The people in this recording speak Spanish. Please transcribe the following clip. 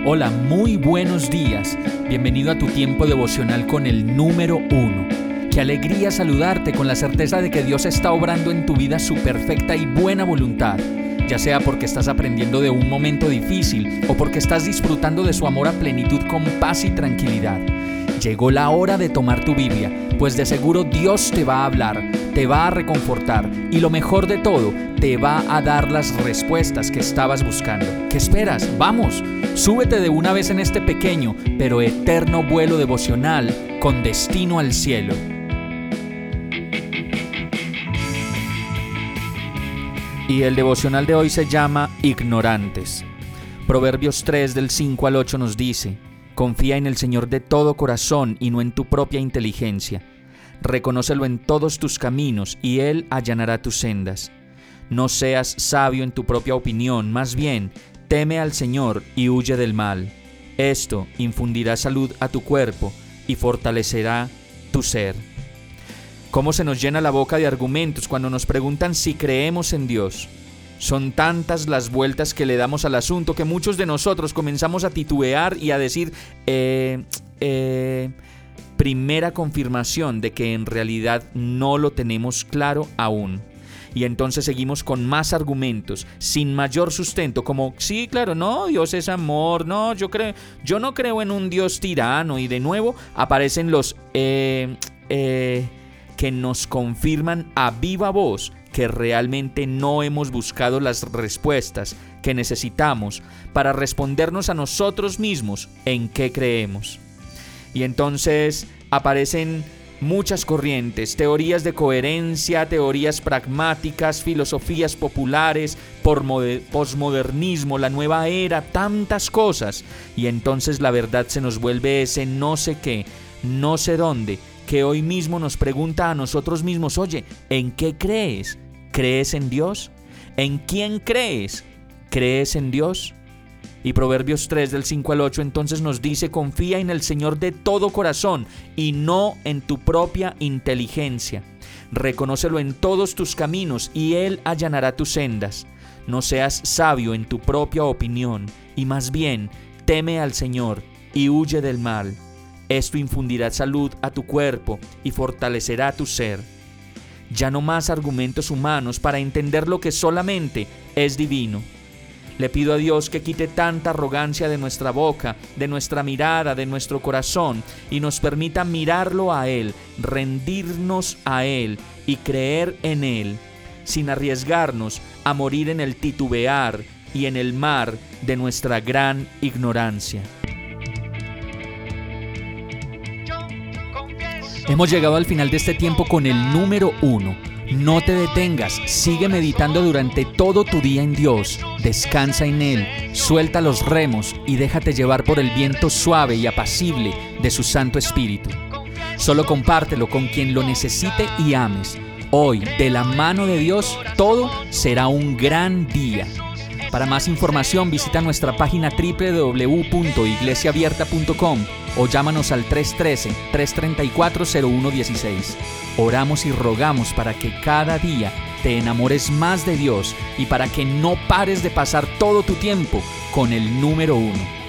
Hola, muy buenos días. Bienvenido a tu tiempo devocional con el número 1. Qué alegría saludarte con la certeza de que Dios está obrando en tu vida su perfecta y buena voluntad, ya sea porque estás aprendiendo de un momento difícil o porque estás disfrutando de su amor a plenitud con paz y tranquilidad. Llegó la hora de tomar tu Biblia, pues de seguro Dios te va a hablar, te va a reconfortar y lo mejor de todo, te va a dar las respuestas que estabas buscando. ¿Qué esperas? ¡Vamos! Súbete de una vez en este pequeño pero eterno vuelo devocional con destino al cielo. Y el devocional de hoy se llama Ignorantes. Proverbios 3 del 5 al 8 nos dice: confía en el Señor de todo corazón y no en tu propia inteligencia. Reconócelo en todos tus caminos y Él allanará tus sendas. No seas sabio en tu propia opinión, más bien, teme al Señor y huye del mal. Esto infundirá salud a tu cuerpo y fortalecerá tu ser. ¿Cómo se nos llena la boca de argumentos cuando nos preguntan si creemos en Dios? Son tantas las vueltas que le damos al asunto que muchos de nosotros comenzamos a titubear y a decir primera confirmación de que en realidad no lo tenemos claro aún. Y entonces seguimos con más argumentos, sin mayor sustento, como, sí, claro, no, Dios es amor, no, yo no creo en un Dios tirano, y de nuevo aparecen los que nos confirman a viva voz que realmente no hemos buscado las respuestas que necesitamos para respondernos a nosotros mismos en qué creemos. Y entonces aparecen muchas corrientes, teorías de coherencia, teorías pragmáticas, filosofías populares, posmodernismo, la nueva era, tantas cosas. Y entonces la verdad se nos vuelve ese no sé qué, no sé dónde, que hoy mismo nos pregunta a nosotros mismos: oye, ¿en qué crees? ¿Crees en Dios? ¿En quién crees? ¿Crees en Dios? Y Proverbios 3 del 5 al 8 entonces nos dice: confía en el Señor de todo corazón y no en tu propia inteligencia. Reconócelo en todos tus caminos y Él allanará tus sendas. No seas sabio en tu propia opinión y más bien teme al Señor y huye del mal. Esto infundirá salud a tu cuerpo y fortalecerá tu ser. Ya no más argumentos humanos para entender lo que solamente es divino. Le pido a Dios que quite tanta arrogancia de nuestra boca, de nuestra mirada, de nuestro corazón y nos permita mirarlo a Él, rendirnos a Él y creer en Él, sin arriesgarnos a morir en el titubear y en el mar de nuestra gran ignorancia. Hemos llegado al final de este tiempo con el número 1. No te detengas, sigue meditando durante todo tu día en Dios, descansa en Él, suelta los remos y déjate llevar por el viento suave y apacible de su Santo Espíritu. Solo compártelo con quien lo necesite y ames. Hoy, de la mano de Dios, todo será un gran día. Para más información visita nuestra página www.iglesiaabierta.com o llámanos al 313-334-0116. Oramos y rogamos para que cada día te enamores más de Dios y para que no pares de pasar todo tu tiempo con el número 1.